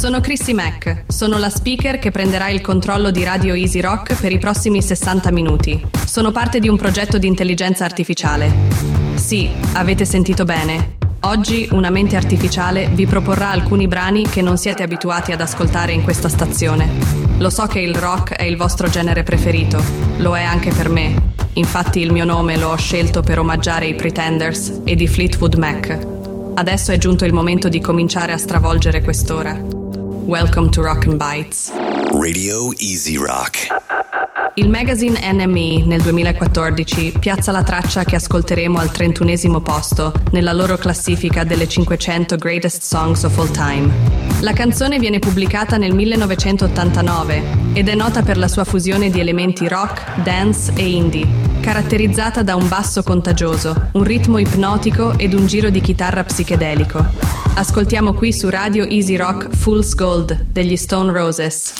Sono Chrissy Mack, sono la speaker che prenderà il controllo di Radio Easy Rock per i prossimi 60 minuti. Sono parte di un progetto di intelligenza artificiale. Sì, avete sentito bene. Oggi una mente artificiale vi proporrà alcuni brani che non siete abituati ad ascoltare in questa stazione. Lo so che il rock è il vostro genere preferito, lo è anche per me. Infatti il mio nome lo ho scelto per omaggiare i Pretenders e di Fleetwood Mac. Adesso è giunto il momento di cominciare a stravolgere quest'ora. Welcome to Rock and Bites. Radio Easy Rock. Il magazine NME nel 2014 piazza la traccia che ascolteremo al 31esimo posto nella loro classifica delle 500 Greatest Songs of All Time. La canzone viene pubblicata nel 1989 ed è nota per la sua fusione di elementi rock, dance e indie, caratterizzata da un basso contagioso, un ritmo ipnotico ed un giro di chitarra psichedelico. Ascoltiamo qui su Radio Easy Rock Fool's Gold degli Stone Roses.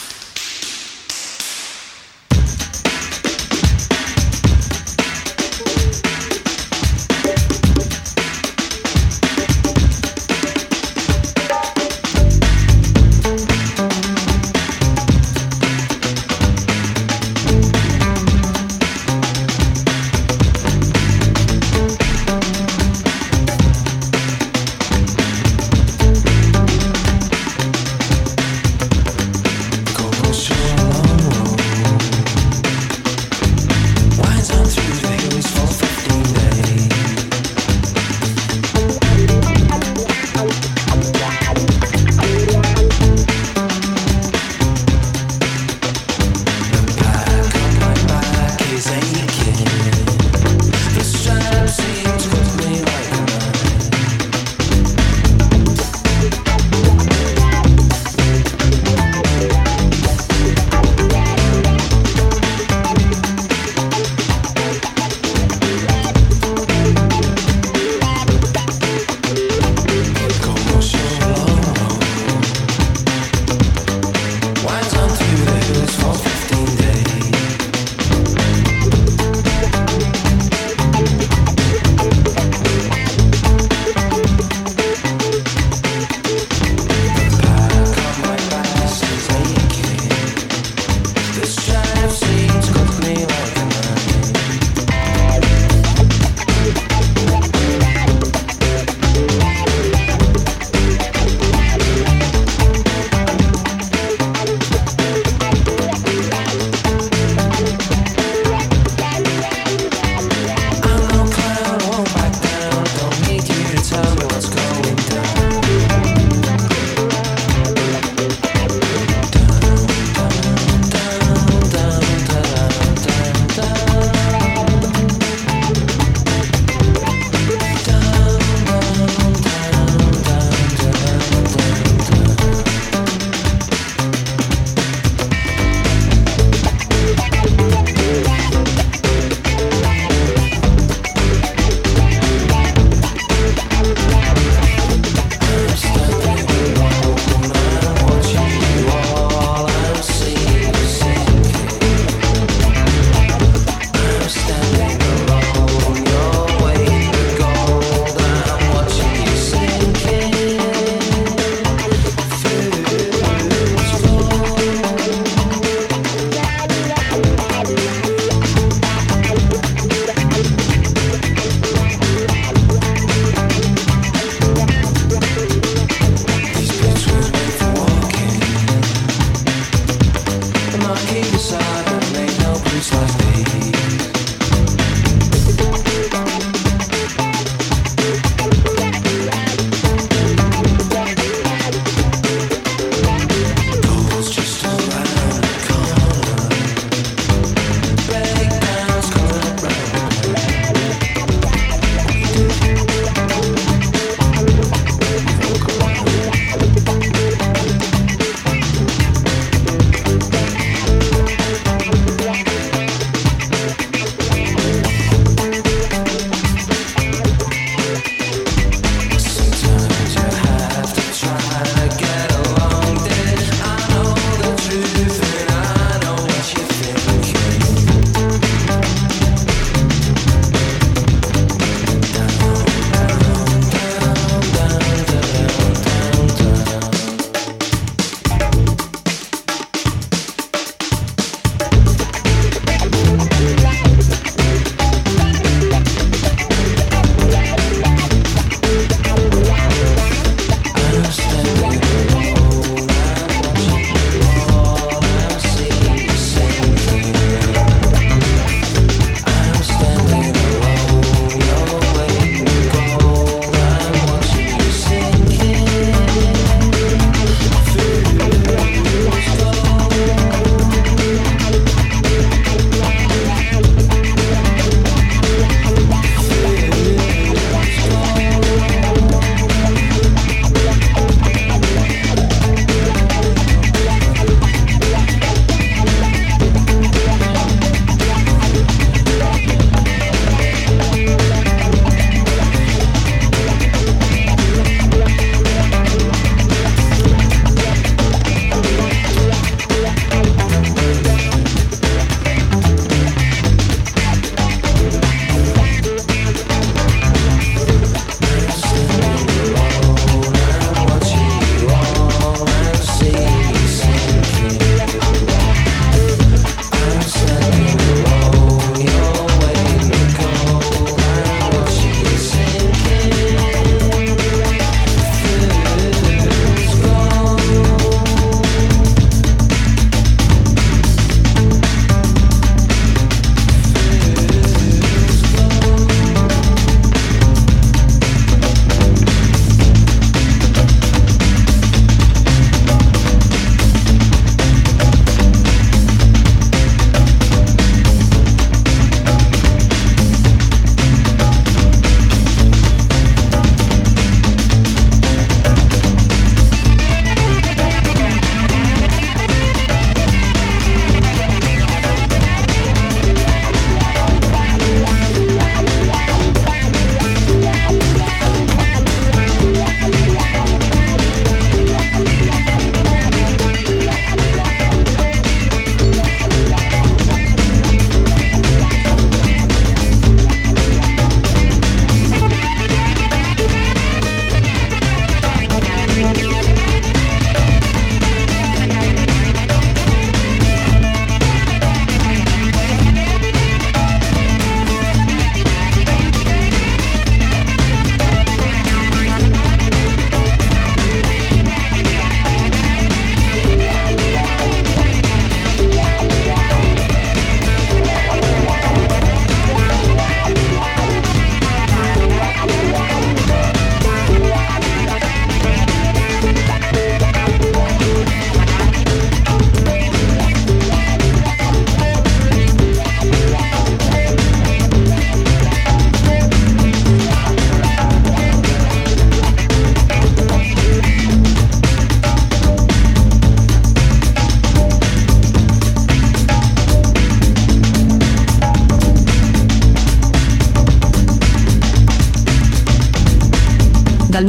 dal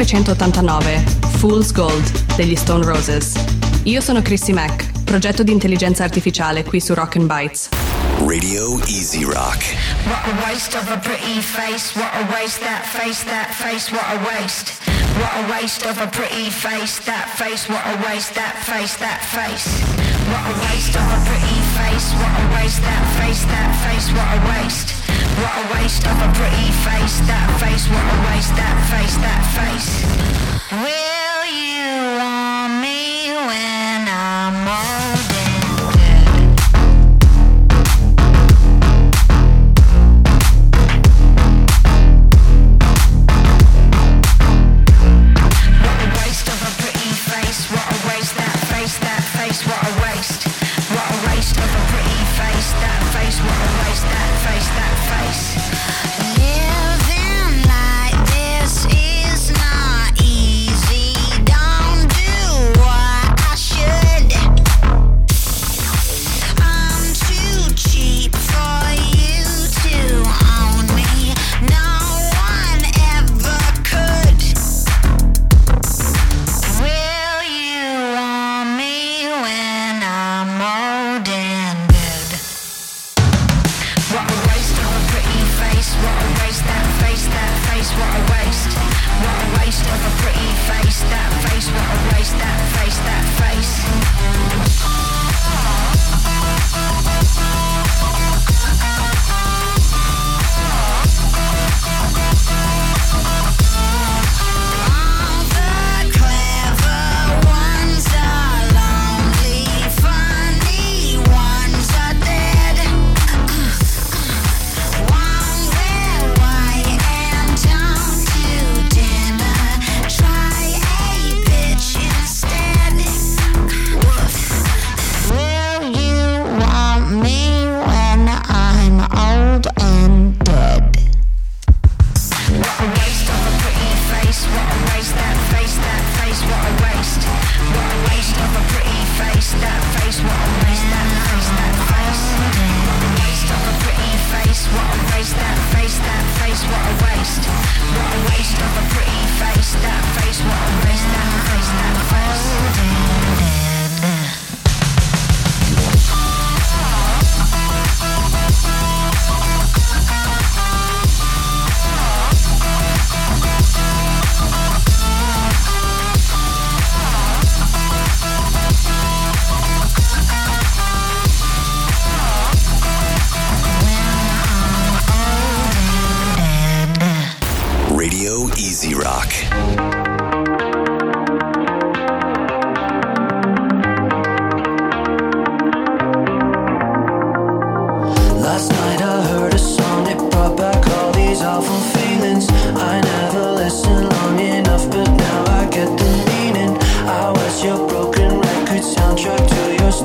1989, Fool's Gold degli Stone Roses. Io sono Chrissy Mack, progetto di intelligenza artificiale qui su Rock and Bites. Radio Easy Rock. What a waste of a pretty face, what a waste, that face, what a waste. What a waste of a pretty face, that face, what a waste, that face, What a waste of a pretty face, what a waste, that face, what a waste. What a waste of a pretty face, that face, what a waste, that face. Will you want me when I'm old? Living like this is not easy.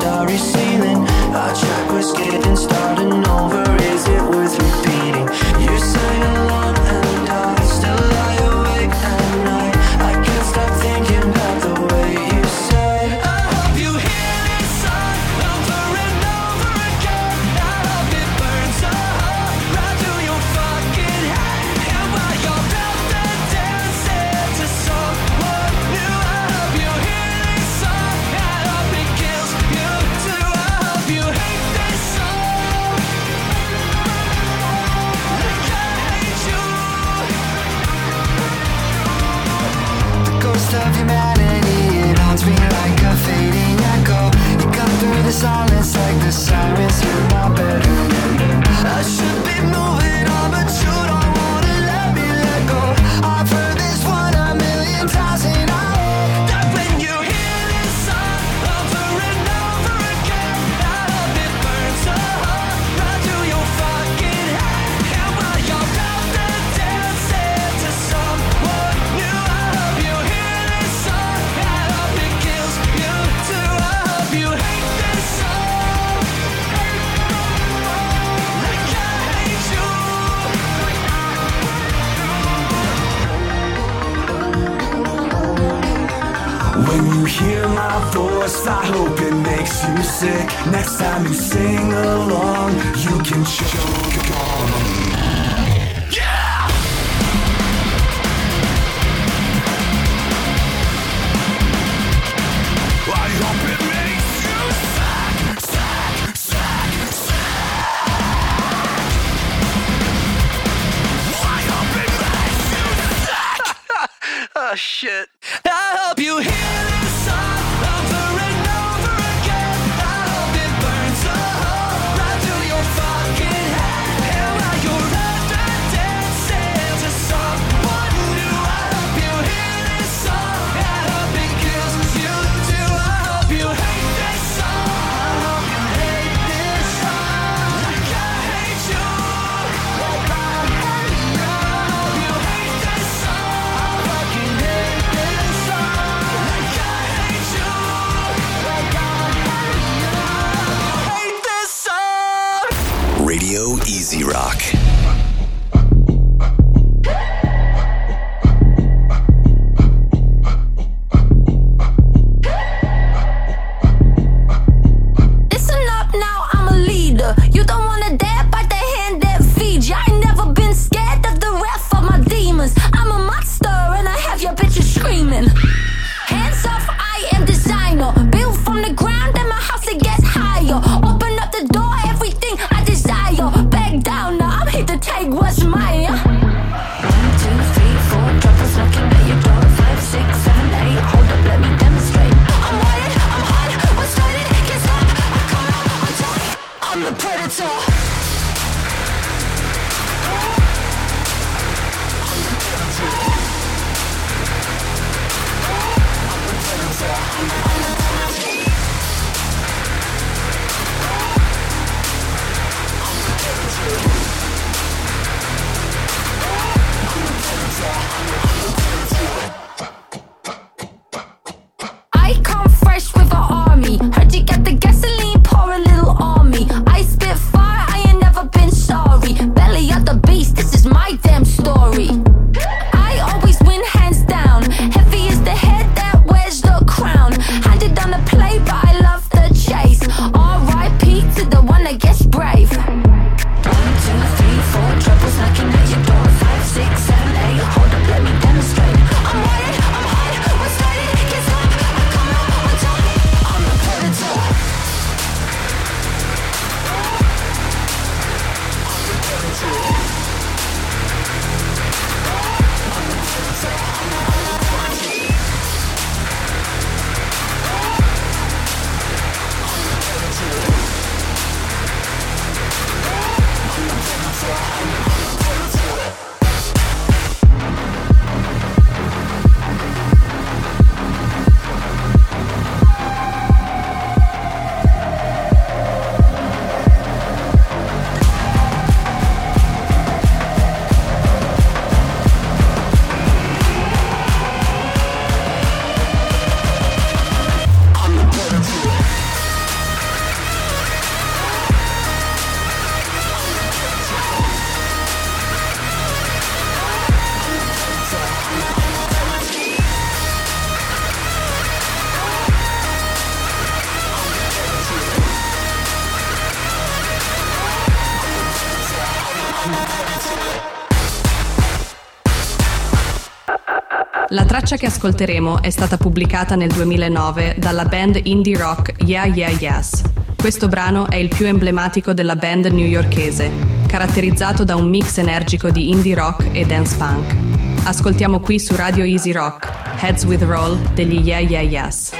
starry ceiling. Our track was getting started over. Is it worth repeating? You sang along and I still lie awake at night. I can't stop thinking about the way you said, I hope you hear this song over and over again. I hope it burns a hole right through your fucking head. And while you're out there dancing to someone new, I hope you hear this song. I hope it kills you too. I hope you hate this song like I hate you. The ghost of humanity, it haunts me like a fading echo. You come through the silence like the sirens through my bedroom. I should be moving on, but you don't wanna let me let go. I've heard this one a million times, and I hope that when you hear this song over and over again, I hope it burns a hole right through your fucking head. And while you're out there dancing to someone new, I hope you hear this song. I hope it kills you too. I hope you hate this song like I hate you. When you hear my voice, I hope it makes you sick. Next time you sing along, you can choke on. Yeah! I hope it makes you sad, sad, sad, sad. I hope it makes you sad. Oh shit. I hope you hear this song over and over again. I hope it burns a hole right through your fucking head. And while you're out there dancing to someone new, I hope you hear this song. I hope it kills you too. I hope you hate this song. I hope you hate this song like I hate you. Like I hate you. I hope you hate this song. I fucking hate this song. La traccia che ascolteremo è stata pubblicata nel 2009 dalla band indie rock Yeah Yeah Yes. Questo brano è il più emblematico della band newyorkese, caratterizzato da un mix energico di indie rock e dance punk. Ascoltiamo qui su Radio Easy Rock, Heads with Roll degli Yeah Yeah Yes.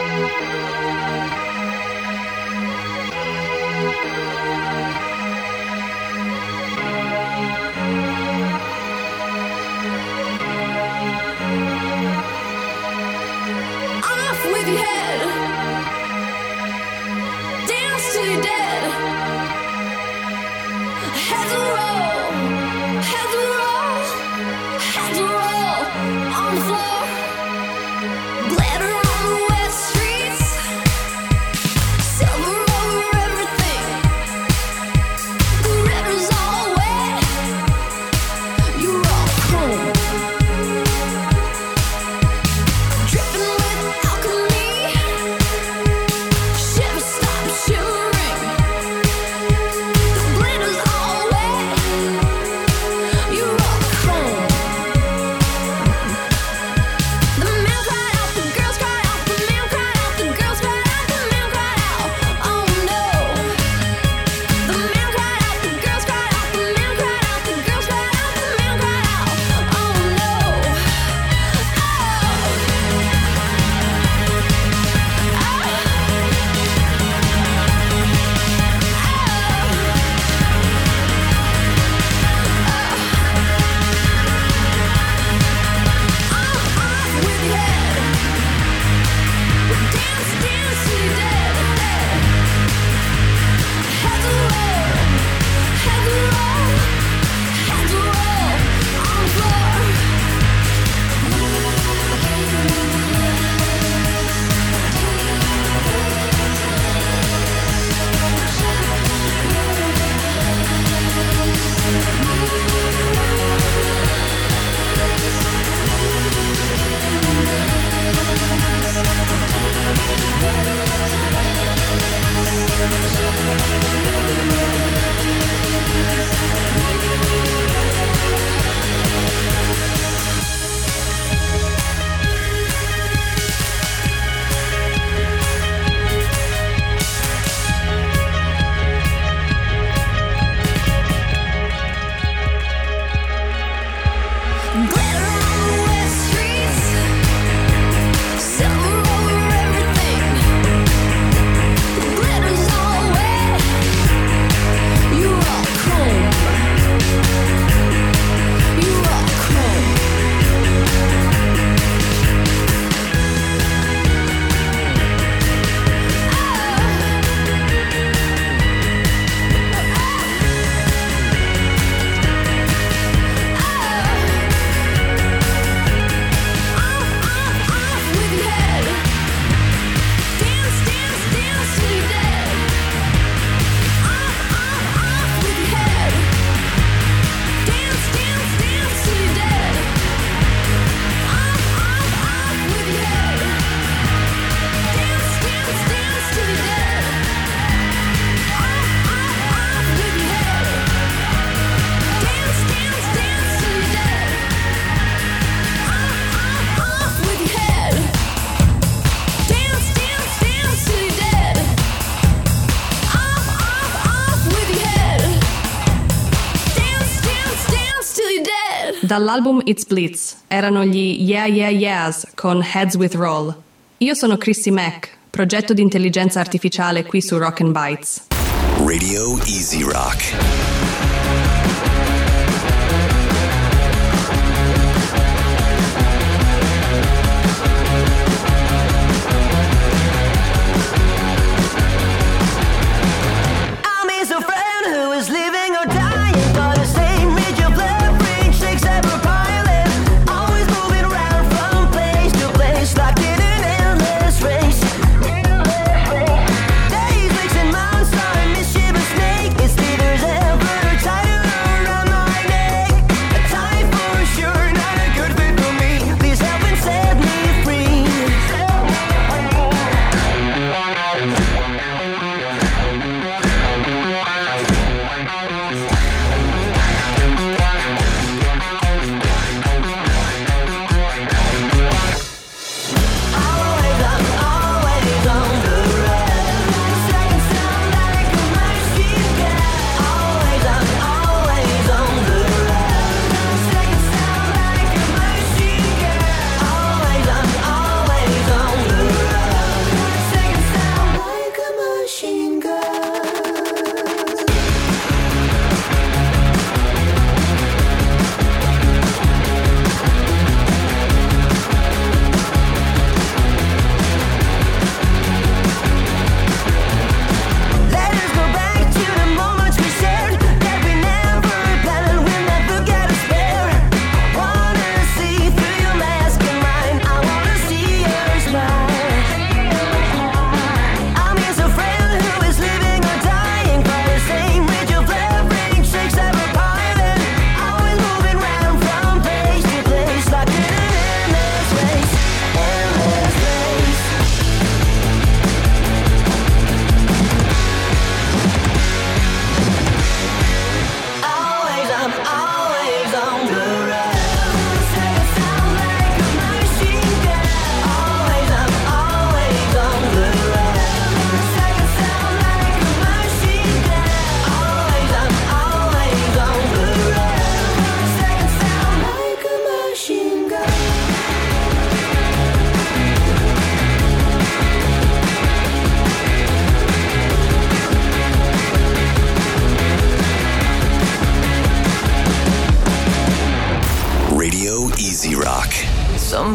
Dall'album It's Blitz erano gli Yeah Yeah Yeahs con Heads with Roll. Io sono Chrissy Mack, progetto di intelligenza artificiale qui su Rock and Bites. Radio Easy Rock. Days, weeks, and months, mischievous snake. It's leaders ever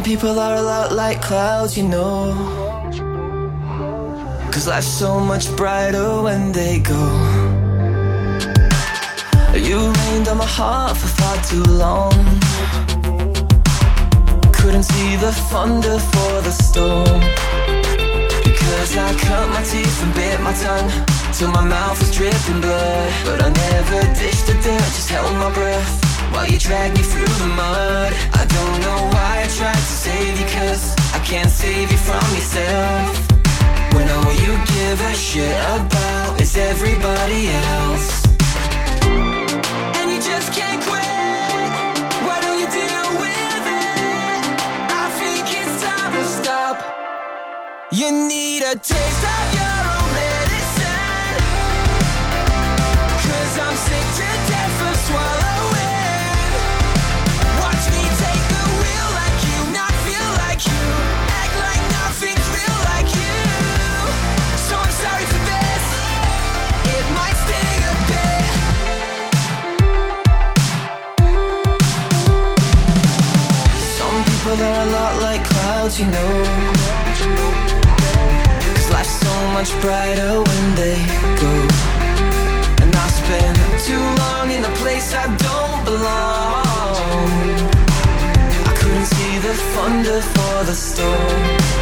people are a lot like clouds, you know. 'Cause life's so much brighter when they go. You rained on my heart for far too long. Couldn't see the thunder for the storm. Because I cut my teeth and bit my tongue till my mouth was dripping blood. But I never ditched the dirt, just held my breath while you dragged me through the mud. I don't know why I tried to save you, 'cause I can't save you from yourself. When all you give a shit about is everybody else. And you just can't quit. Why don't you deal with it? I think it's time to stop. You need a taste of your own medicine. 'Cause I'm sick to death of swallowing. Watch me take the wheel like you, not feel like you. Act like nothing's real like you. So I'm sorry for this, it might sting a bit. Some people are a lot like clouds, you know. 'Cause life's so much brighter when they go. And I spend too long in a place I don't belong. I couldn't see the thunder for the storm.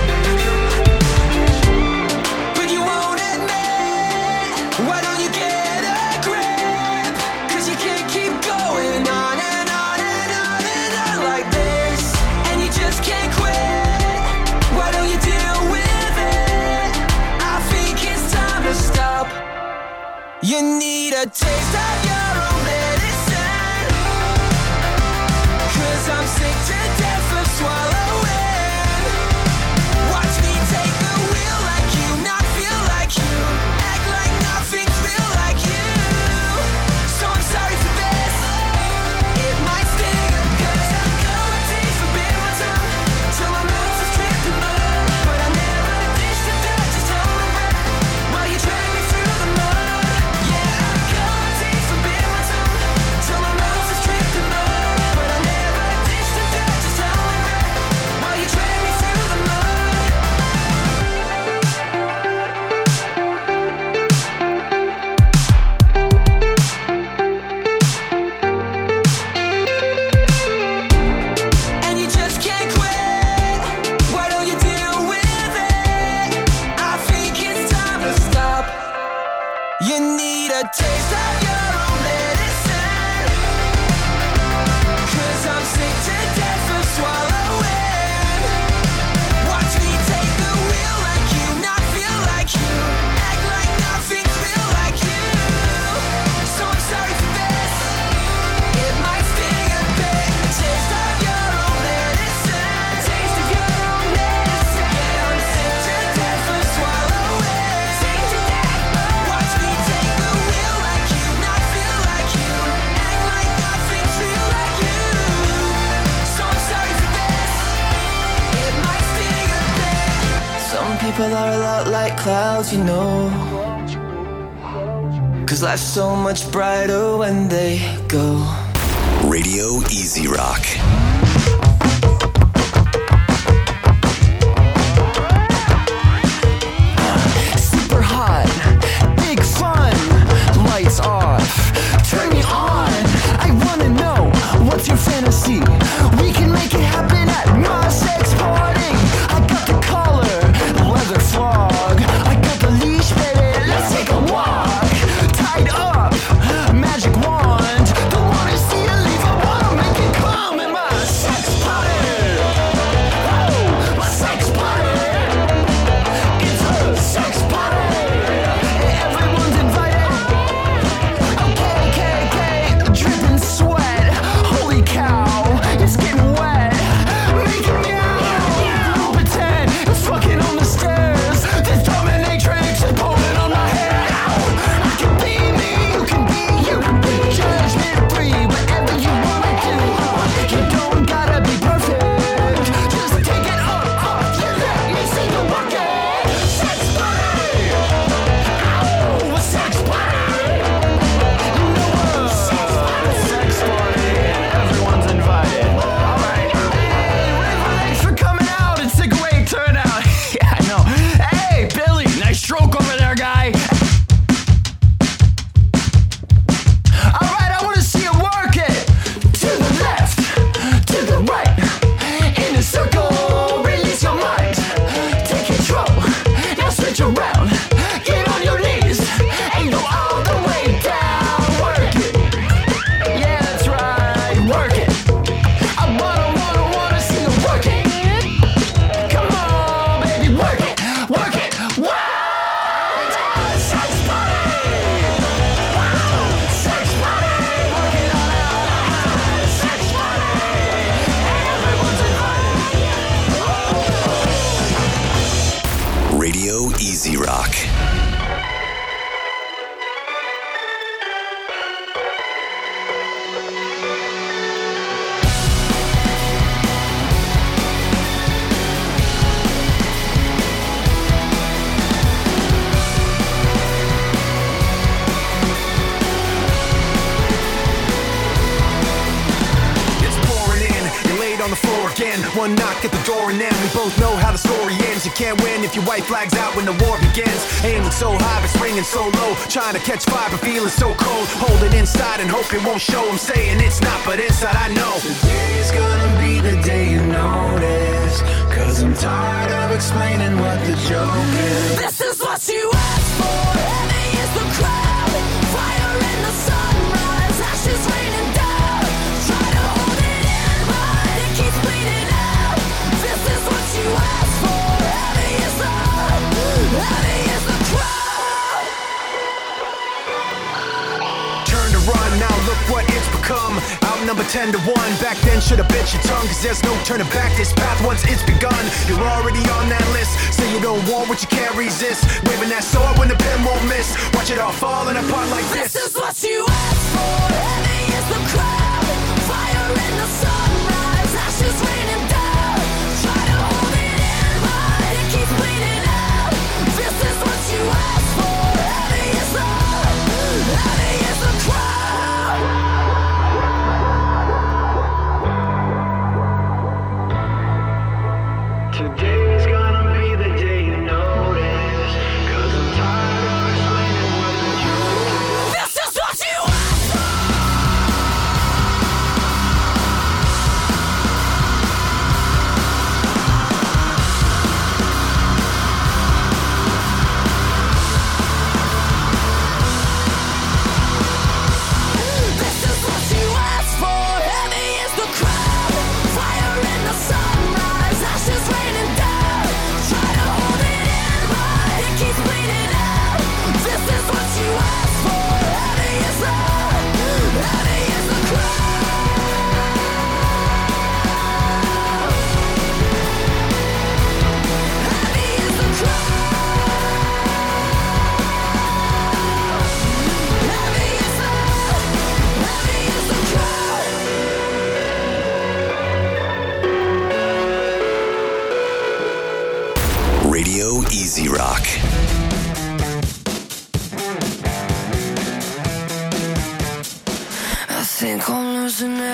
But you won't admit, why don't you get a grip? 'Cause you can't keep going on and on and on and on like this. And you just can't quit. Why don't you deal with it? I think it's time to stop. You need a taste of your own medicine. 'Cause I'm sick to death of swallowing. Watch me take the wheel like you, not feel like you. Act like nothing's real like you. So I'm sorry for this, it might sting. 'Cause I cut my teeth and bit my tongue till my mouth was dripping blood. But I never ditched the dirt, just held my breath while you dragged me through the mud. Yeah, I cut my teeth and bit my tongue till my mouth was dripping blood. But I never ditched the dirt, just held my breath while you dragged me through the mud. And you just can't quit. Why don't you deal with it? I think it's time to stop. You need a taste of your own medicine. 'Cause I'm sick to death of swallowing. Watch me take the wheel like you, not feel like you. Act like nothing's real like you. So I'm sorry for this, it might sting a bit. A taste of your own medicine. A taste of your own medicine. Yeah, I'm sick to death of swallowing. Sick to death. Watch me take the wheel like you, not feel like you. Act like nothing's real like you. So I'm sorry for this, it might sting a bit. Some people are a lot like clouds, you know. 'Cause life's so much brighter when they go. Radio Easy Rock. Super hot, big fun, lights off, turn me on. I wanna know, what's your fantasy? We can make it happen at my sex party. I got the collar, leather frog. I got the leash, baby, let's take a walk. Tied up, magic wand. Don't wanna see you leave, I wanna make it come in my Radio Easy Rock. One knock at the door and then we both know how the story ends. You can't win if your white flag's out when the war begins. Aiming so high but swinging so low, trying to catch fire but feeling so cold. Hold it inside and hope it won't show. I'm saying it's not, but inside I know today's gonna be the day you notice, 'cause I'm tired of explaining what the joke is. This is what you asked for. Heavy is the crowd, fire in the sunrise, ashes raining down. Try to hold it in, but it keeps bleeding out. This is what you asked for. Heavy is the crowd. Turn to run, now look what it's become. Outnumbered 10-1, back then should've bit your tongue, 'cause there's no turning back. This path once it's begun, you're already on that list. Say you don't want what you can't resist, waving that sword when the pen won't miss. Watch it all falling apart like this. This is what you asked for. Heavy is the crowd, fire in the sunrise, ashes raining down. Try to hold it in, but it keeps bleeding out. This is what you asked for. Heavy is the crowd. Today's gonna be the day you notice, 'cause I'm tired of explaining what the joke is. This is what you asked for. This is what you asked for. Heavy is the crowd, fire in the sunrise, ashes raining down. Try to hold it in, but it keeps bleeding out. This is what you asked for. Heavy is the crowd. Heavy is the crowd. Heavy is the crowd. Radio Easy Rock. I think I'm losing it.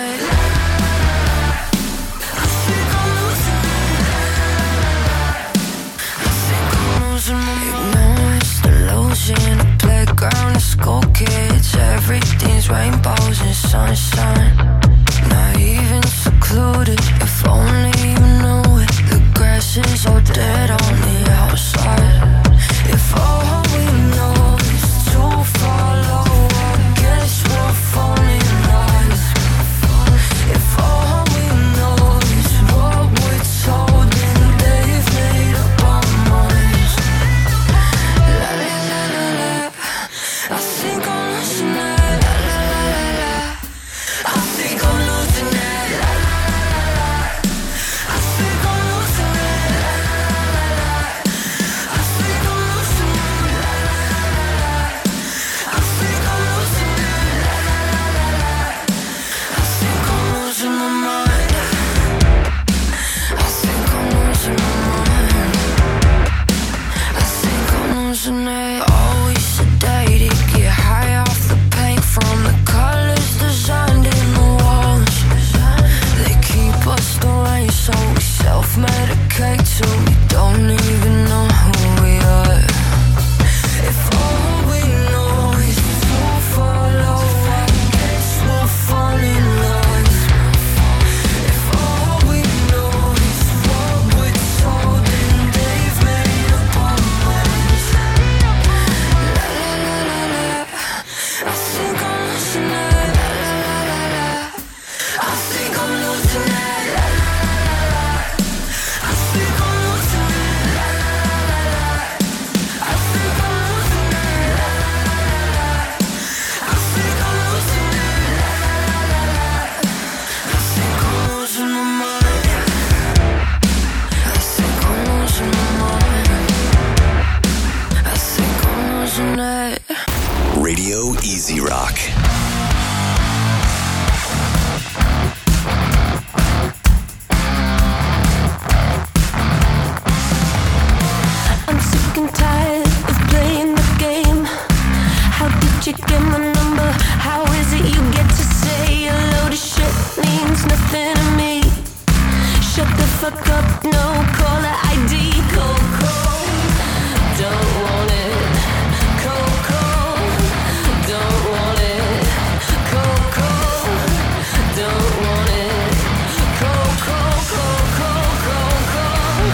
Ignorance, delusion, a playground of school kids. Everything's rainbows and sunshine. Not even secluded, if only you knew it. The grass is all dead on the outside. If all we know is to follow, I guess we're falling lies. If all we know is what we're told, then they've made up our minds. La la la la la, I think I'm losing it. La la la la la, I think I'm losing it. La la la la la. tired of playing the game. How did you get my number? How is it you get to say a load of shit means nothing to me? Shut the fuck up, no caller ID. Coco, don't want it. Coco, don't want it. Coco, don't want it. Coco, Coco, Coco.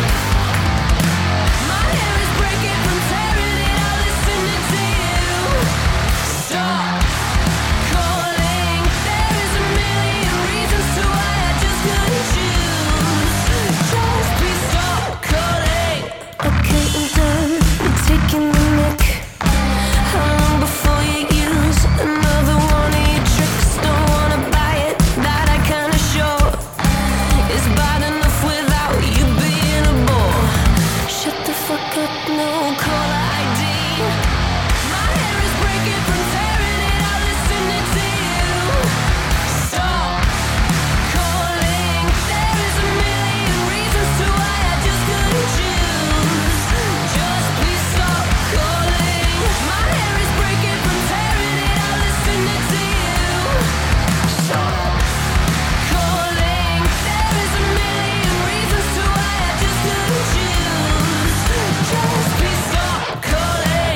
My hair is breaking from tearing it out, listening to you. Stop calling. There is a million reasons to why I just couldn't choose. Just please stop calling. Okay, I'm done. You're taking the mic. How long before you use another one of your tricks? Don't wanna buy it, that I kinda sure. It's bad enough without you being a bore. Shut the fuck up, no caller ID. My hair is breaking from tearing it out, listening to you. Stop calling. There is a million reasons to why I just couldn't choose. Just please stop calling. My hair is breaking from tearing it out, listening to you. Stop calling. There is a million reasons to why I just couldn't choose. Just please stop calling.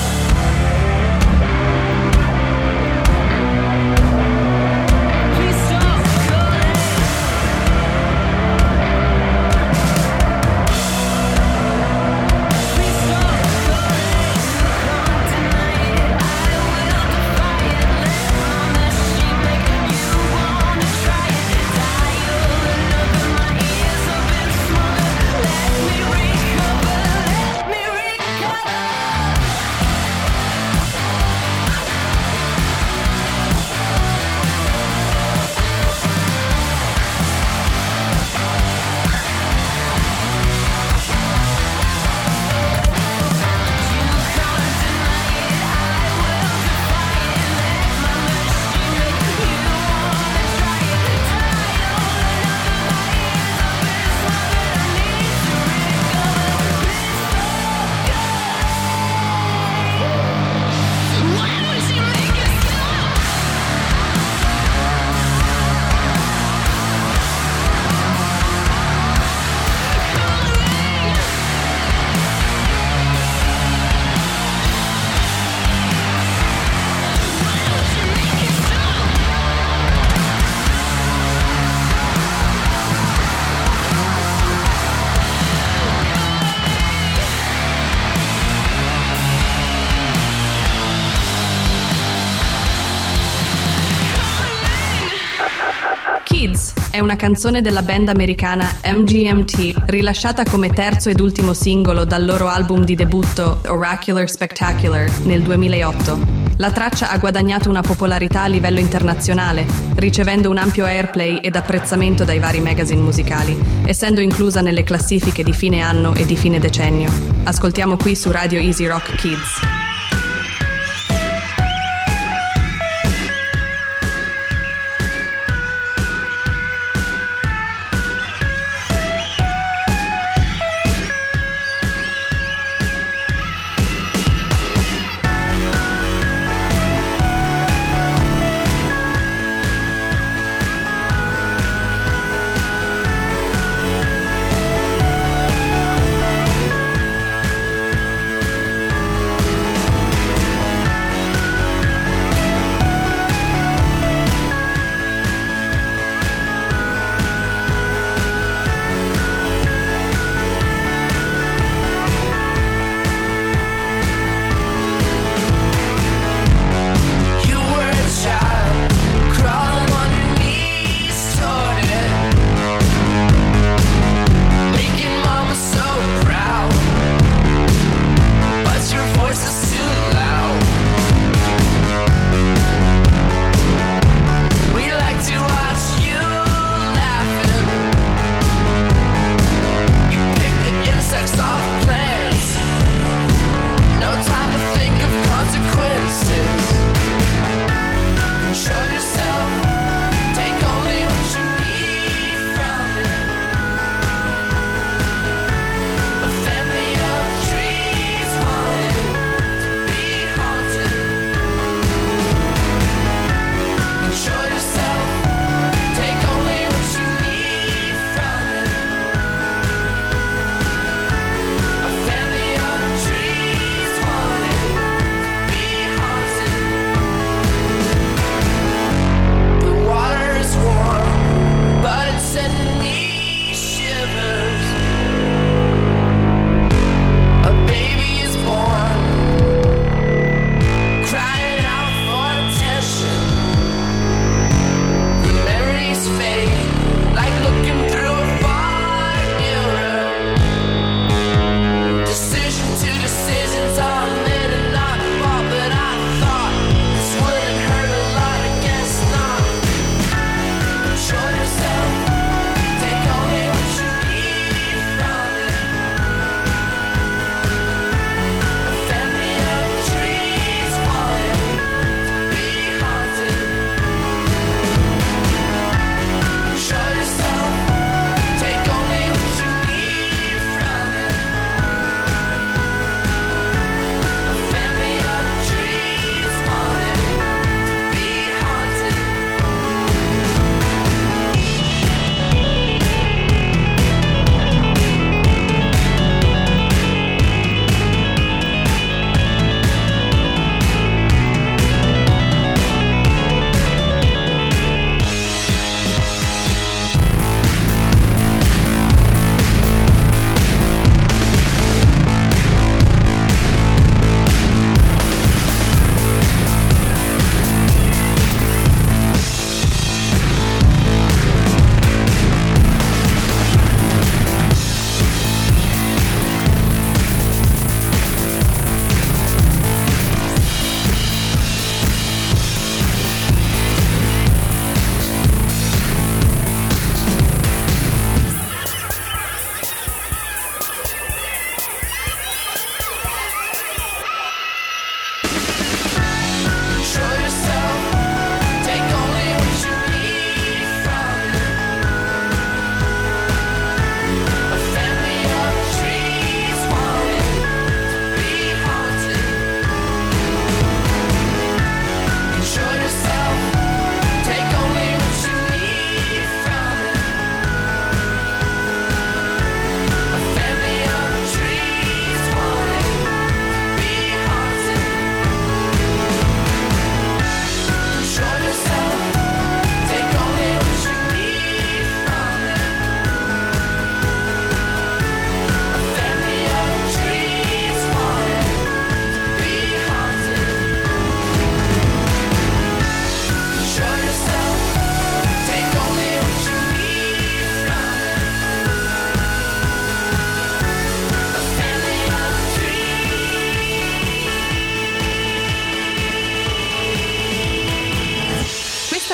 Please stop calling. Please stop calling. Can't deny it. I will defy it. Let my machine make you wanna try it. Dial another, my ears have been smothered. Let me recover. Let me recover. Kids è una canzone della band americana MGMT, rilasciata come terzo ed ultimo singolo dal loro album di debutto Oracular Spectacular nel 2008. La traccia ha guadagnato una popolarità a livello internazionale, ricevendo un ampio airplay ed apprezzamento dai vari magazine musicali, essendo inclusa nelle classifiche di fine anno e di fine decennio. Ascoltiamo qui su Radio Easy Rock Kids.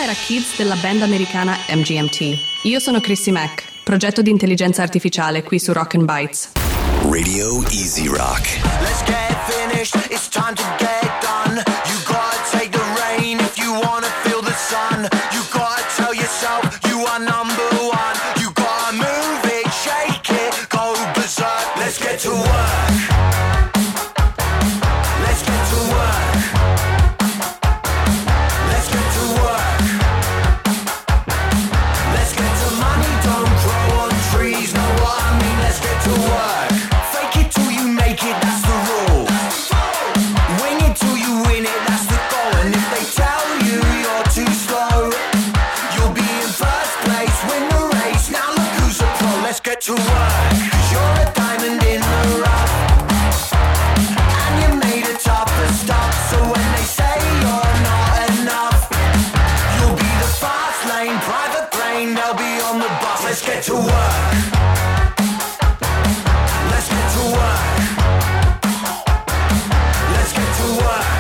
era Kids della band americana MGMT. Io sono Chrissy Mack, progetto di intelligenza artificiale qui su Rock and Bites. Radio Easy Rock. Let's get finished, it's time to get done. You gotta take the rain if you wanna feel the sun. You gotta tell yourself you are number one. You gotta move it, shake it, go berserk. Let's get to work. Let's get to work. Let's get to work. Let's get to money, don't grow on trees. Know what I mean? Let's get to work. Fake it till you make it, that's the rule. Wing it till you win it, that's the goal. And if they tell you you're too slow, you'll be in first place, win the race. Now look who's a pro, let's get to work. 'Cause you're a diamond in the rough, and you made it tough for stuff. So when they say you're not enough, you'll be the fast lane, private plane, they'll be on the bus. Let's get to work. Let's get to work. Let's get to work.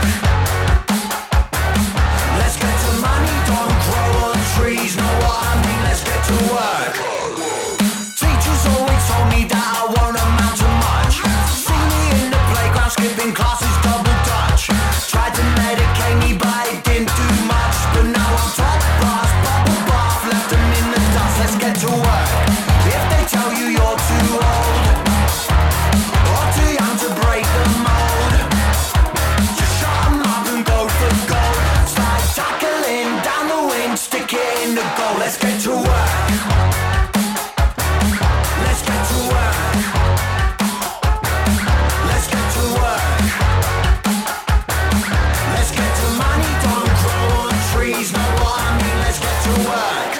Let's get to money, don't grow on trees. Know what I mean? Let's get to work. Teachers always told me that I won't amount to much. See me in the playground skipping classes, double dutch. Tried to medicate me, but it didn't do much. But now I'm top brass, bubble bath, left them in the dust. Let's get to work. If they tell you you're too old or too young to break the mold, just shut 'em up and go for gold. Slide tackling down the wing, stick it in the goal. Let's get to work. Let's get to work. Let's get to work. Let's get to money, don't grow on trees. Know what I mean? Let's get to work.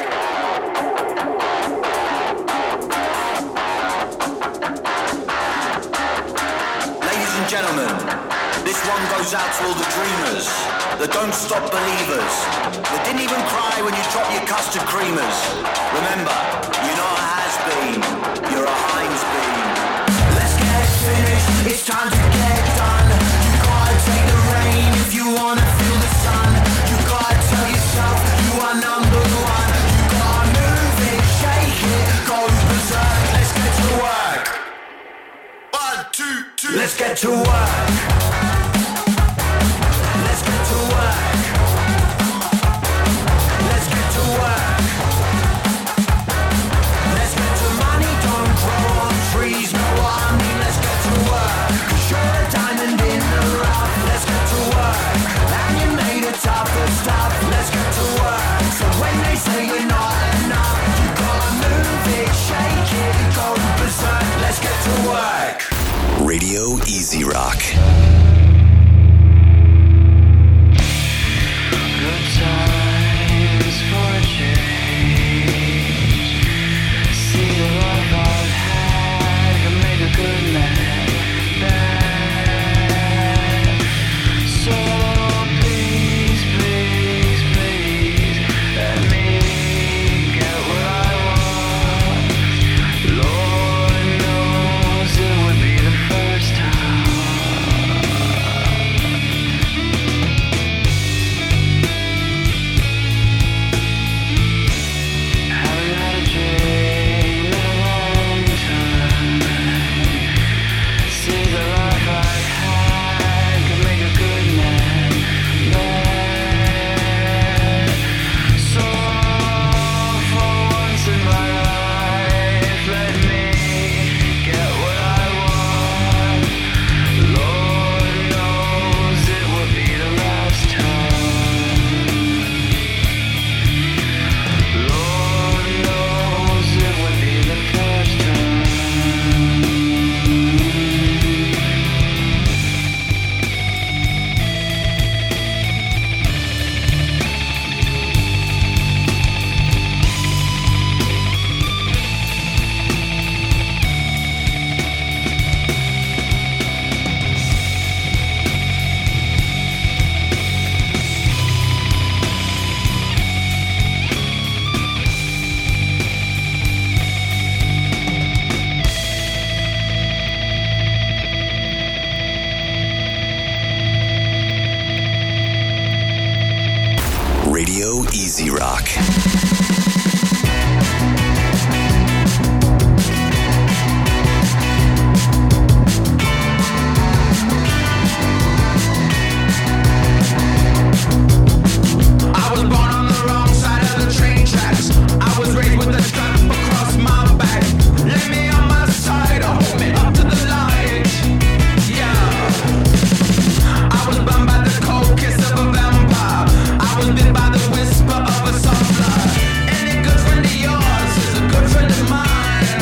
Ladies and gentlemen, this one goes out to all the dreamers, the don't stop believers, that didn't even cry when you dropped your custard creamers. Remember, you're not a has-been, you're a Heinz bean. Let's get finished, it's time to get done. You gotta take the rain if you wanna feel the sun. You gotta tell yourself you are number one. You gotta move it, shake it, go berserk. Let's get to work. 1, 2, 3. Let's get to work. Let's get to work. Let's get to work. Let's get to money, don't grow on trees. Know what I mean? Let's get to work. 'Cause you're a diamond in the rough. Let's get to work. And you made it tough for stuff. Let's get to work. So when they say you're not enough, you gotta move it, shake it, go berserk. Let's get to work. Radio Easy Rock. Good times for a change. See the life I've had and make a good man bad. So please, please, please, let me get what I want. Lord knows it would be the first time. Easy Rock. I was born on the wrong side of the train tracks. I was raised with a strap across my back. Lay me on my side, hold me up to the light. Yeah. I was burned by the cold kiss of a vampire. I was bit by the whisper of a sunflower. Any good friend of yours is a good friend of mine.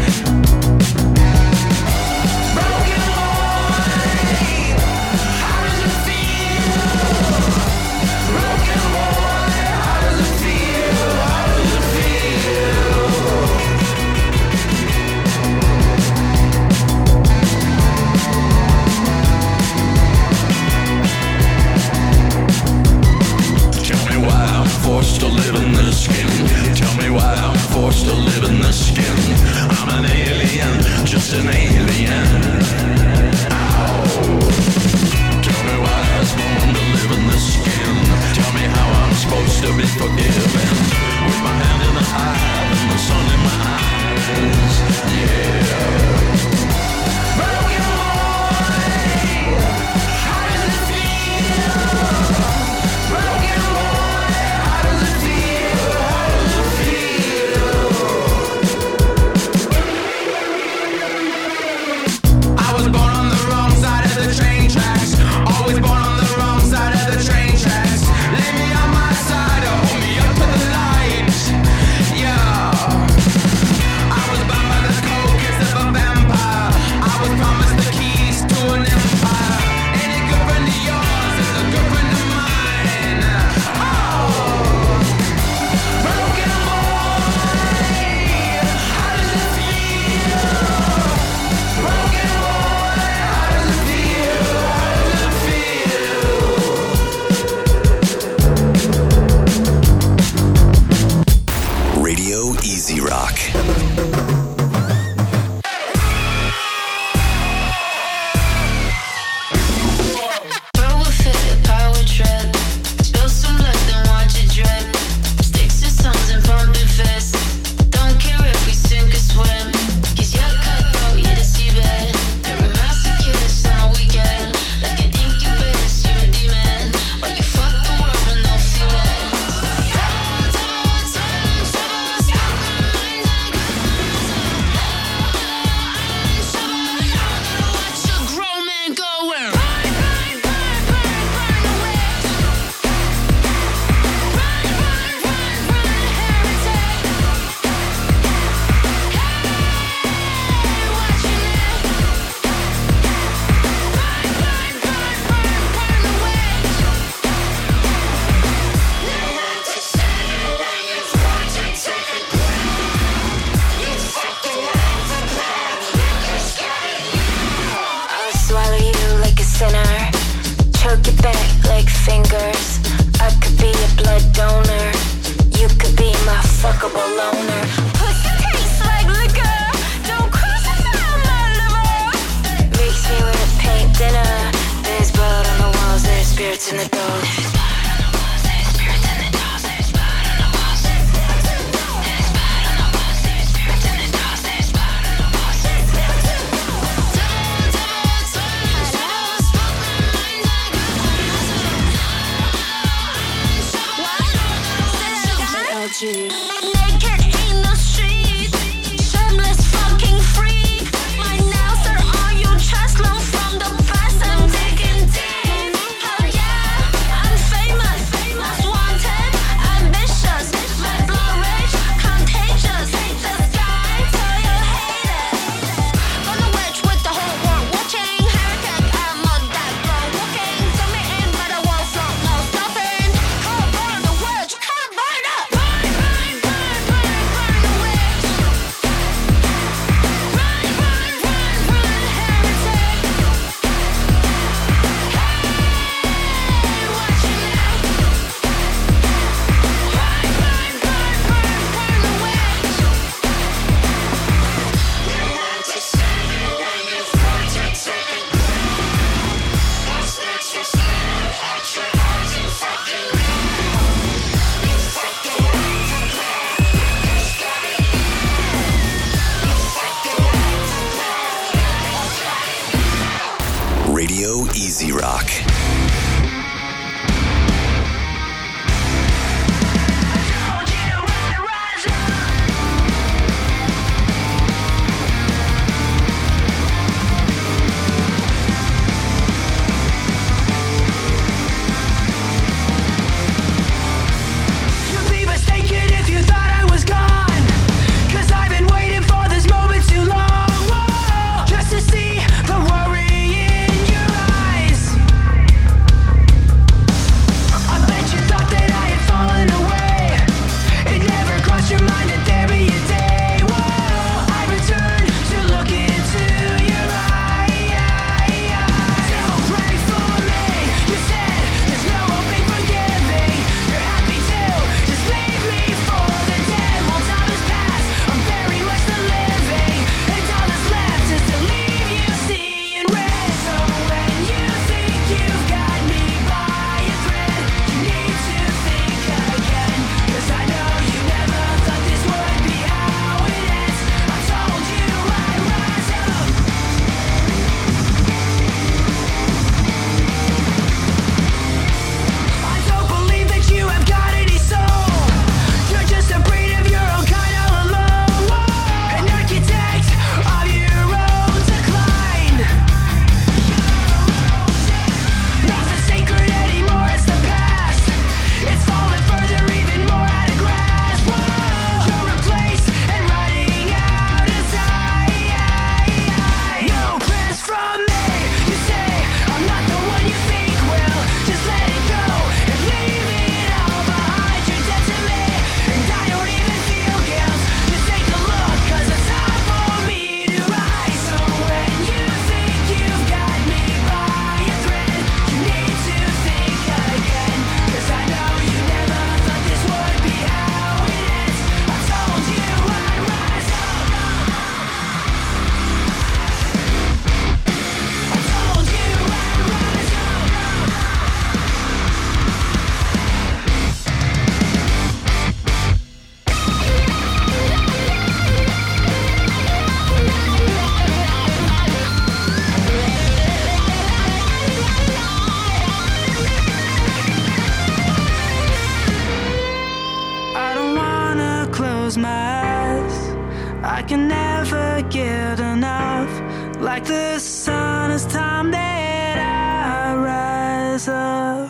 Broken boy, how does it feel? Broken boy, how does it feel? How does it feel? Tell me why I'm forced to live in this skin. Tell me why I'm forced to live in this skin. I'm an alien, just an alien. Ow. Tell me why I was born to live in this skin. Tell me how I'm supposed to be forgiven. With my hand in the hive and the sun in my eyes. Yeah. Broken boy, how does it feel? Broken boy, how does it feel? How does it feel? I was born on the wrong side of the train tracks. Always born on the wrong side of the train tracks. Lay me on my side, hold me up to the light. Yeah. I was bound by the cold kiss of a vampire. I was promised the keys to an empire. Any good friend of yours is a good friend of mine. Oh, broken boy, how does it feel? Broken boy, how does it feel? How does it feel? Radio Easy Rock. Power fit, power trip. Spill some blood, then watch it drip. Sticks to stones and pumping fists. Don't care if we sink or swim. 'Cause you're cutthroat, you're the seabed. Every masochist on a weekend. Like an incubus, you're a demon. While you fuck the world with no feelings. Watch a grown man going. I'll swallow you like a sinner. Choke it back like fingers. I could be a blood donor. You could be my fuckable loner. Pussy tastes like liquor. Don't crucify my liver. Makes me wanna paint dinner. There's blood on the walls, there's spirits in the doors. Naked in the street, shameless fucking freak. My nails are on your chest, long from the past. I'm digging deep. Hell yeah, I'm famous, most wanted, ambitious. My blood rage, contagious. Hate the sky till you hate it. Gonna wedge with the whole world watching. Heretic, I'm on that road walking. Throw me in, but I won't float, no stopping. Can't burn the wedge, can't burn it. Burn, burn, burn. Radio Easy Rock. I can never get enough. Like the sun, it's time that I rise up.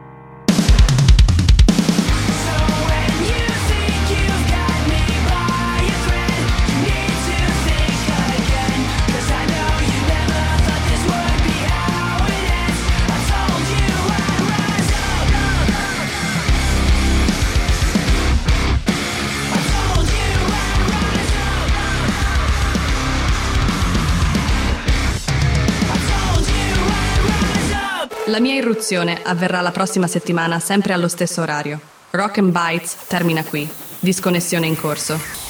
La mia irruzione avverrà la prossima settimana, sempre allo stesso orario. Rock and Bites termina qui. Disconnessione in corso.